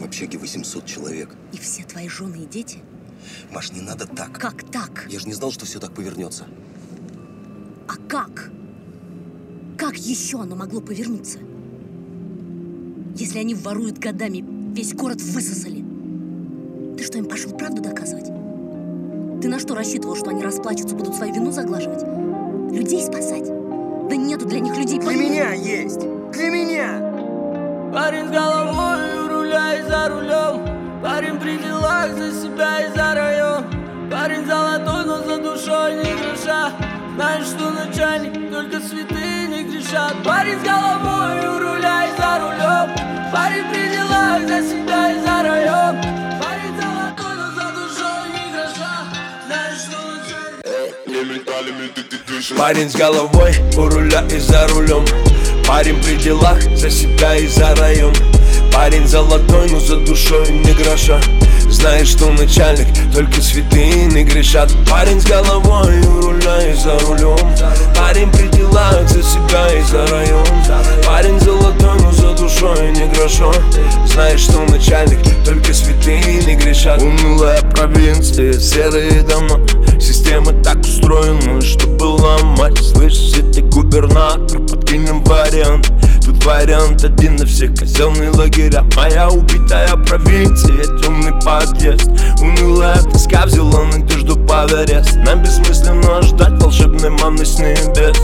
общаге 800 человек. И все твои жены и дети? Маш, не надо так. Как так? Я же не знал, что все так повернется. А как? Как еще оно могло повернуться? Если они воруют годами, весь город высосали. Ты что, им пошел правду доказывать? Ты на что рассчитывал, что они расплачутся, будут свою вину заглаживать? Людей спасать? Да нету для них людей. Для меня есть! Для меня! Парень с головой у руля и за рулем. Парень при делах за себя и за район. Парень золотой, но за душой не гроша. Знаешь, что начальник, только святые не грешат. Парень с головой у руля и за рулем. Парень при делах за себя и за район. Парень золотой, но за душой не гроша. Знаешь, что начальник. Парень с головой у руля и за рулем. Парень при делах за себя и за район. Парень золотой, но за душой не гроша. Знаешь, что начальник, только святые не грешат. Парень с головой у руля и за рулем. Парень при делах за себя и за район. Парень золотой, но за душой не гроша. Знаешь, что начальник, только святые не грешат. Унылая провинция, серые дома. Система так устроена, чтобы ломать. Слышишь, это губернатор, подкинем вариант. Тут вариант один на всех: казенные лагеря. Моя убитая провинция, темный подъезд. Унылая тоска взяла надежду под арест. Нам бессмысленно ждать волшебной манны с небес.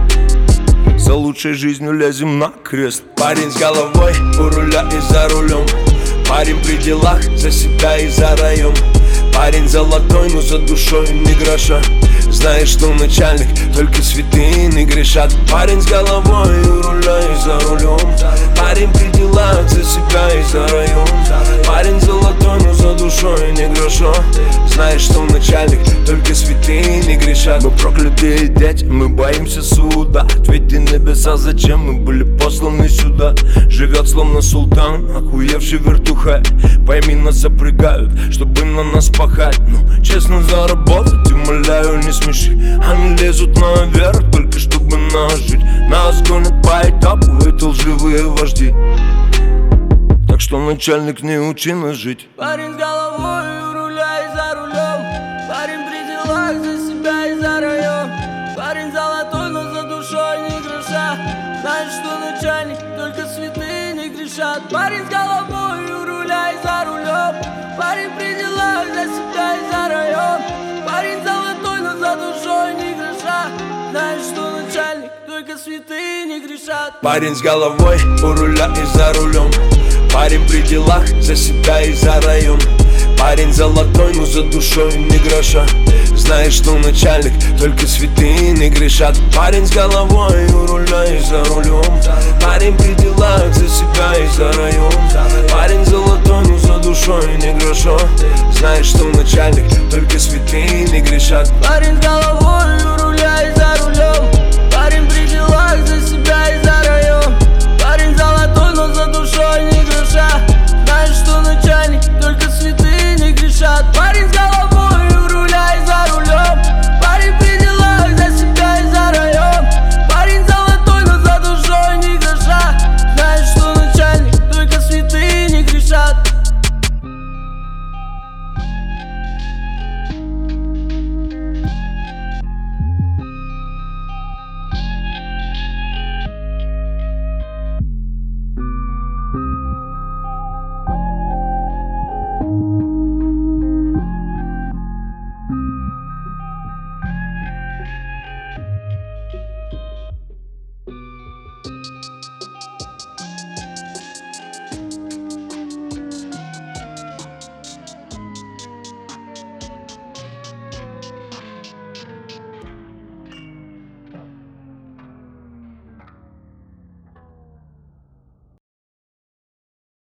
За лучшей жизнью лезем на крест. Парень с головой у руля и за рулем. Парень при делах за себя и за район. Парень золотой, но за душой не гроша. Знаешь, что начальник, только святые не грешат. Парень с головой у руля и за рулем. Парень при делах за себя и за район. Парень золотой, но за душой не гроша. Знаешь, что начальник, только святые не грешат. Мы проклятые дети, мы боимся суда. Ответьте небеса, зачем мы были посланы сюда. Живет словно султан, охуевший вертухай. Пойми, нас запрягают, чтобы на нас пахать. Ну, честно заработать, умоляю, не смеши. Они лезут наверх, только чтобы нас жить. Нас гонят по этапу эти лживые вожди. Так что, начальник, не учи нас жить. Парень с головой у руля и за рулем. Парень при делах за себя и за район. Парень золотой, но за душой не гроша. Знаешь, что начальник, только святые не грешат. Парень с головой у руля и за рулем. Парень при делах за себя и за район. Парень золотой, но за душой не гроша. Знаешь, что начальник, только святые не грешат. Парень с головой у руля и за рулем. Парень при делах за себя и за район. Парень золотой, но за душой не гроша. Знаешь, что начальник, только святые не грешат. Парень с головой у руля и за рулем. Парень при делах за себя и за район. Парень золотой, но за душой не гроша. Знаешь, что начальник, только святые не грешат. Парень с головой